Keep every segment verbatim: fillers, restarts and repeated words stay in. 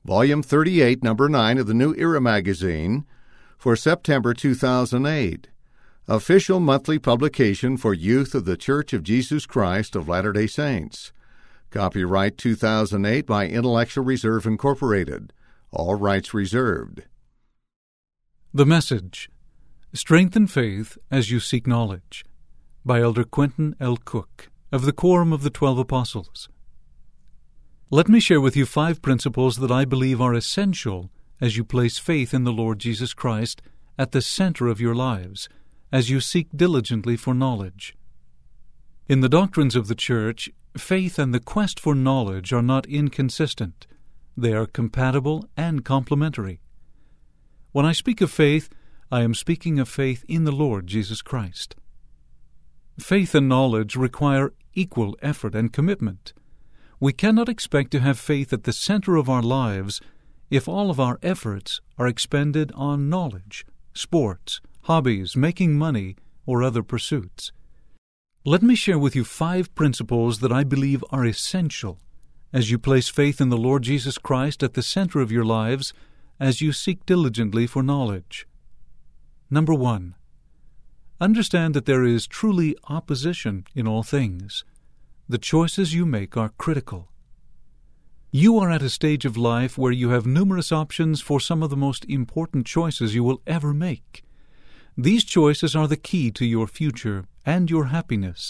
Volume thirty-eight, Number nine of the New Era magazine for September two thousand eight. Official monthly publication for youth of the Church of Jesus Christ of Latter-day Saints. Copyright two thousand eight by Intellectual Reserve Incorporated. All rights reserved. The Message, Strengthen Faith as You Seek Knowledge, by Elder Quentin L. Cook of the Quorum of the Twelve Apostles. Let me share with you five principles that I believe are essential as you place faith in the Lord Jesus Christ at the center of your lives, as you seek diligently for knowledge. In the doctrines of the Church, faith and the quest for knowledge are not inconsistent. They are compatible and complementary. When I speak of faith, I am speaking of faith in the Lord Jesus Christ. Faith and knowledge require equal effort and commitment. We cannot expect to have faith at the center of our lives if all of our efforts are expended on knowledge, sports, hobbies, making money, or other pursuits. Let me share with you five principles that I believe are essential as you place faith in the Lord Jesus Christ at the center of your lives as you seek diligently for knowledge. Number one, understand that there is truly opposition in all things. The choices you make are critical. You are at a stage of life where you have numerous options for some of the most important choices you will ever make. These choices are the key to your future and your happiness.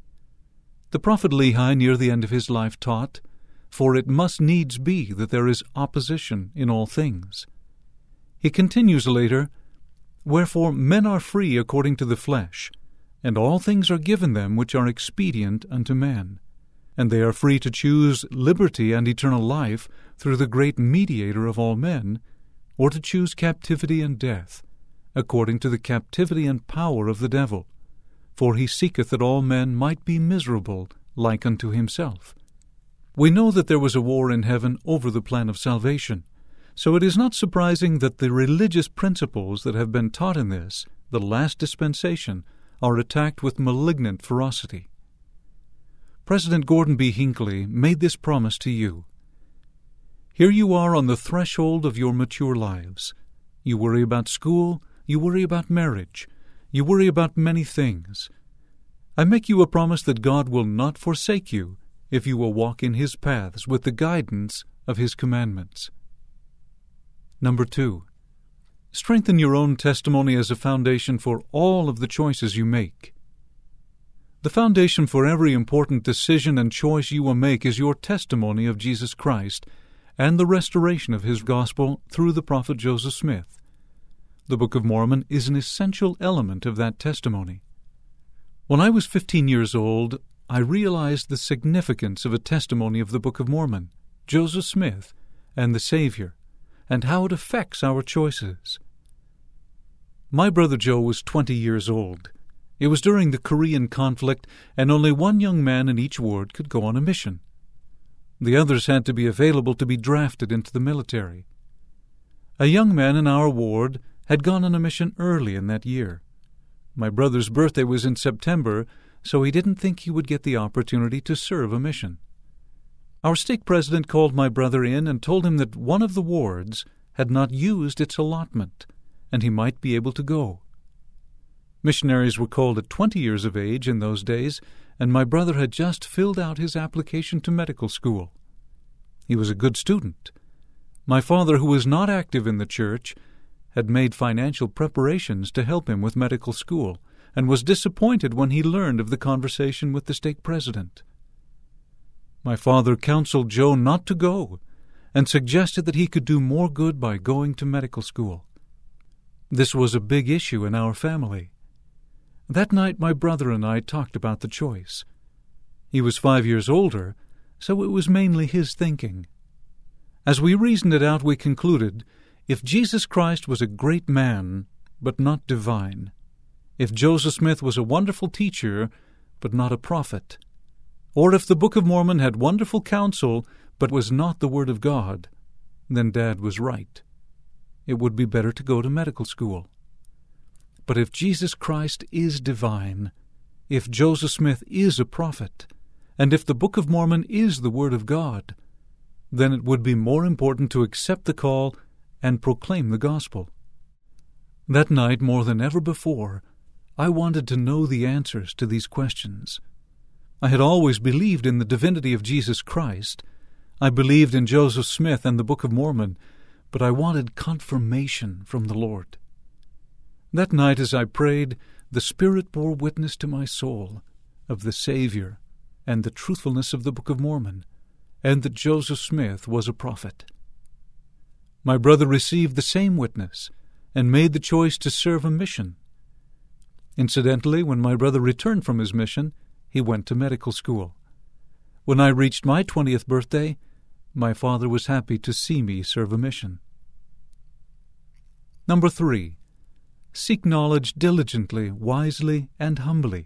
The prophet Lehi near the end of his life taught, "For it must needs be that there is opposition in all things." He continues later, "Wherefore men are free according to the flesh, and all things are given them which are expedient unto man. And they are free to choose liberty and eternal life through the great mediator of all men, or to choose captivity and death, according to the captivity and power of the devil. For he seeketh that all men might be miserable like unto himself." We know that there was a war in heaven over the plan of salvation, so it is not surprising that the religious principles that have been taught in this, the last dispensation, are attacked with malignant ferocity. President Gordon B. Hinckley made this promise to you. Here you are on the threshold of your mature lives. You worry about school, you worry about marriage, you worry about many things. I make you a promise that God will not forsake you if you will walk in His paths with the guidance of His commandments. Number two, strengthen your own testimony as a foundation for all of the choices you make. The foundation for every important decision and choice you will make is your testimony of Jesus Christ and the restoration of His gospel through the prophet Joseph Smith. The Book of Mormon is an essential element of that testimony. When I was fifteen years old, I realized the significance of a testimony of the Book of Mormon, Joseph Smith, and the Savior, and how it affects our choices. My brother Joe was twenty years old. It was during the Korean conflict, and only one young man in each ward could go on a mission. The others had to be available to be drafted into the military. A young man in our ward had gone on a mission early in that year. My brother's birthday was in September, so he didn't think he would get the opportunity to serve a mission. Our stake president called my brother in and told him that one of the wards had not used its allotment, and he might be able to go. Missionaries were called at twenty years of age in those days, and my brother had just filled out his application to medical school. He was a good student. My father, who was not active in the church, had made financial preparations to help him with medical school, and was disappointed when he learned of the conversation with the stake president. My father counseled Joe not to go, and suggested that he could do more good by going to medical school. This was a big issue in our family. That night my brother and I talked about the choice. He was five years older, so it was mainly his thinking. As we reasoned it out, we concluded, if Jesus Christ was a great man, but not divine, if Joseph Smith was a wonderful teacher, but not a prophet, or if the Book of Mormon had wonderful counsel, but was not the Word of God, then Dad was right. It would be better to go to medical school. But if Jesus Christ is divine, if Joseph Smith is a prophet, and if the Book of Mormon is the Word of God, then it would be more important to accept the call and proclaim the gospel. That night, more than ever before, I wanted to know the answers to these questions. I had always believed in the divinity of Jesus Christ. I believed in Joseph Smith and the Book of Mormon, but I wanted confirmation from the Lord. That night, as I prayed, the Spirit bore witness to my soul of the Savior and the truthfulness of the Book of Mormon, and that Joseph Smith was a prophet. My brother received the same witness and made the choice to serve a mission. Incidentally, when my brother returned from his mission, he went to medical school. When I reached my twentieth birthday, my father was happy to see me serve a mission. Number three, seek knowledge diligently, wisely, and humbly.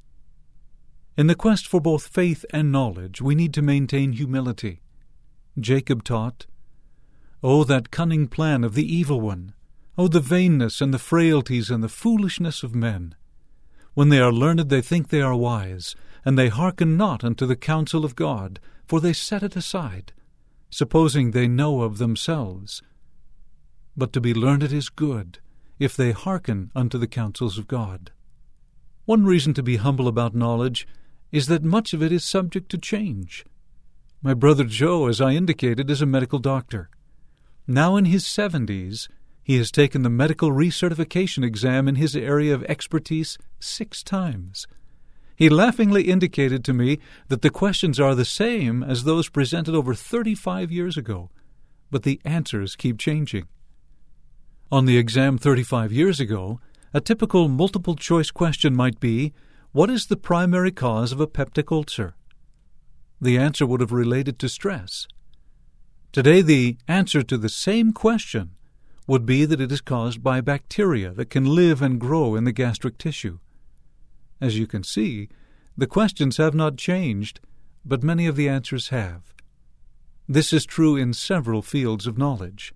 In the quest for both faith and knowledge, we need to maintain humility. Jacob taught, "Oh, that cunning plan of the evil one! Oh, the vainness and the frailties and the foolishness of men! When they are learned, they think they are wise, and they hearken not unto the counsel of God, for they set it aside, supposing they know of themselves. But to be learned is good, if they hearken unto the counsels of God." One reason to be humble about knowledge is that much of it is subject to change. My brother Joe, as I indicated, is a medical doctor. Now in his seventies, he has taken the medical recertification exam in his area of expertise six times. He laughingly indicated to me that the questions are the same as those presented over thirty-five years ago, but the answers keep changing. On the exam thirty-five years ago, a typical multiple-choice question might be, what is the primary cause of a peptic ulcer? The answer would have related to stress. Today, the answer to the same question would be that it is caused by bacteria that can live and grow in the gastric tissue. As you can see, the questions have not changed, but many of the answers have. This is true in several fields of knowledge.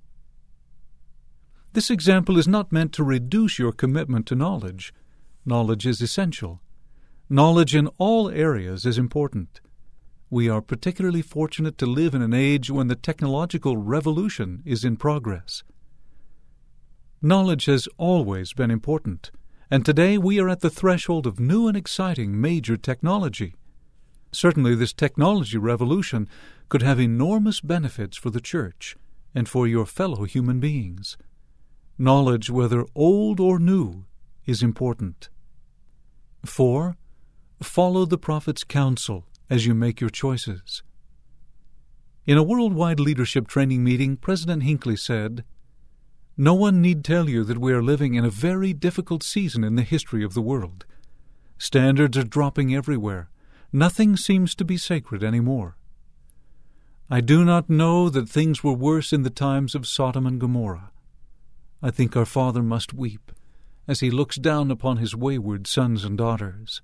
This example is not meant to reduce your commitment to knowledge. Knowledge is essential. Knowledge in all areas is important. We are particularly fortunate to live in an age when the technological revolution is in progress. Knowledge has always been important, and today we are at the threshold of new and exciting major technology. Certainly this technology revolution could have enormous benefits for the Church and for your fellow human beings. Knowledge, whether old or new, is important. Four, follow the prophet's counsel as you make your choices. In a worldwide leadership training meeting, President Hinckley said, "No one need tell you that we are living in a very difficult season in the history of the world. Standards are dropping everywhere. Nothing seems to be sacred anymore. I do not know that things were worse in the times of Sodom and Gomorrah. I think our Father must weep as he looks down upon his wayward sons and daughters."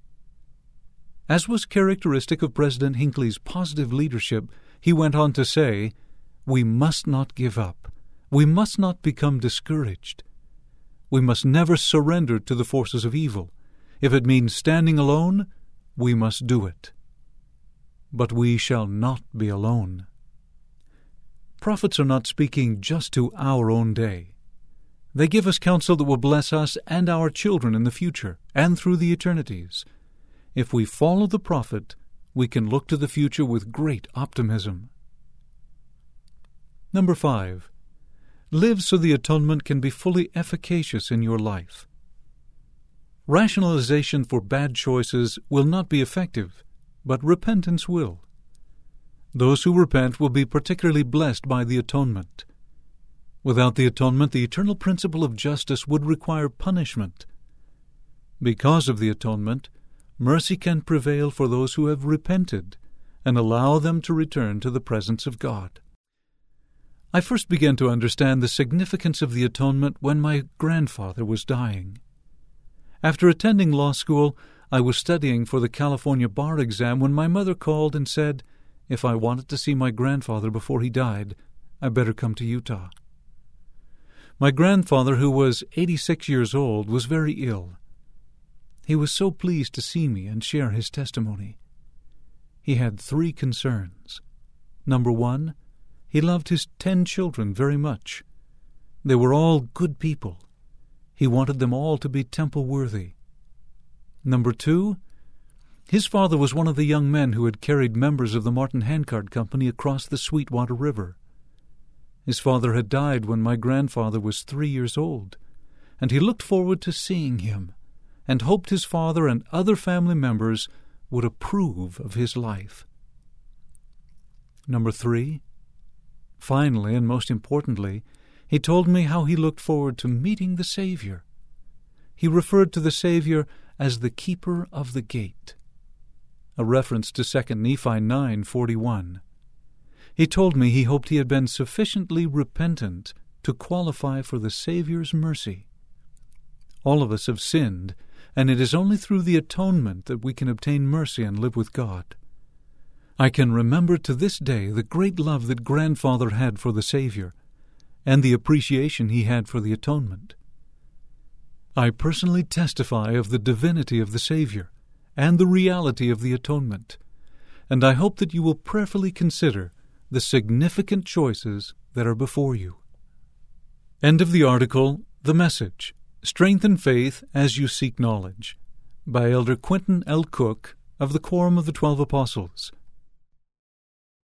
As was characteristic of President Hinckley's positive leadership, he went on to say, "We must not give up. We must not become discouraged. We must never surrender to the forces of evil. If it means standing alone, we must do it. But we shall not be alone." Prophets are not speaking just to our own day. They give us counsel that will bless us and our children in the future and through the eternities. If we follow the prophet, we can look to the future with great optimism. Number five, live so the atonement can be fully efficacious in your life. Rationalization for bad choices will not be effective, but repentance will. Those who repent will be particularly blessed by the atonement. Without the atonement, the eternal principle of justice would require punishment. Because of the atonement, mercy can prevail for those who have repented and allow them to return to the presence of God. I first began to understand the significance of the atonement when my grandfather was dying. After attending law school, I was studying for the California bar exam when my mother called and said, if I wanted to see my grandfather before he died, I better come to Utah. My grandfather, who was eighty-six years old, was very ill. He was so pleased to see me and share his testimony. He had three concerns: Number one, he loved his ten children very much. They were all good people. He wanted them all to be temple-worthy. Number two, his father was one of the young men who had carried members of the Martin Handcart Company across the Sweetwater River. His father had died when my grandfather was three years old, and he looked forward to seeing him, and hoped his father and other family members would approve of his life. Number three, finally and most importantly, he told me how he looked forward to meeting the Savior. He referred to the Savior as the keeper of the gate, a reference to Second Nephi nine forty-one. He told me he hoped he had been sufficiently repentant to qualify for the Savior's mercy. All of us have sinned, and it is only through the atonement that we can obtain mercy and live with God. I can remember to this day the great love that grandfather had for the Savior, and the appreciation he had for the atonement. I personally testify of the divinity of the Savior and the reality of the atonement, and I hope that you will prayerfully consider the significant choices that are before you. End of the article, The Message, Strengthen Faith as You Seek Knowledge, by Elder Quentin L. Cook of the Quorum of the Twelve Apostles.